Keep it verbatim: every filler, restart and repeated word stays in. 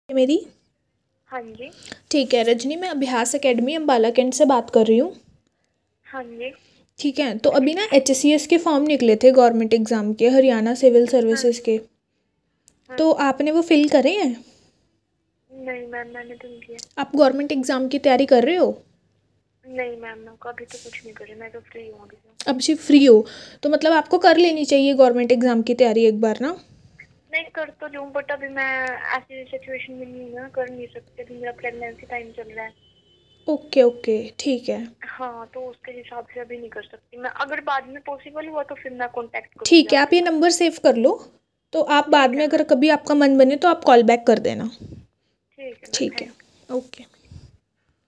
मेरी। हाँ जी। ठीक है रजनी, मैं अभ्यास एकेडमी अम्बाला कैंट से बात कर रही हूँ। हाँ जी। ठीक है, तो अभी ना एच एस सी एस के फॉर्म निकले थे गवर्नमेंट एग्ज़ाम के, हरियाणा सिविल हाँ सर्विसेज के। हाँ। तो आपने वो फिल करे हैं? नहीं मैम, मैंने तो नहीं किया। आप गवर्नमेंट एग्ज़ाम की तैयारी कर रहे हो? नहीं मैम, मैं अभी तो कुछ नहीं कर रही, मैं तो फ्री हूँ अभी तो। अब जी फ्री हो तो मतलब आपको कर लेनी चाहिए गवर्नमेंट एग्ज़ाम की तैयारी एक बार ना। नहीं कर तो लूँ, बट अभी मैं ऐसी सिचुएशन में नहीं हूँ ना, कर नहीं सकती, अभी मेरा प्रेगनेंसी टाइम चल रहा है। ओके ओके ठीक है। हाँ, तो उसके हिसाब से अभी नहीं कर सकती मैं। अगर बाद में पॉसिबल हुआ तो फिर मैं कांटेक्ट करूँगी ठीक है, आप आपके ये साथ। नंबर सेव कर लो। तो आप बाद ठीक में है अगर मैम। कभी आपका मन बने तो आप कॉल बैक कर देना। ठीक है मैम, ठीक है। Thank you. ओके।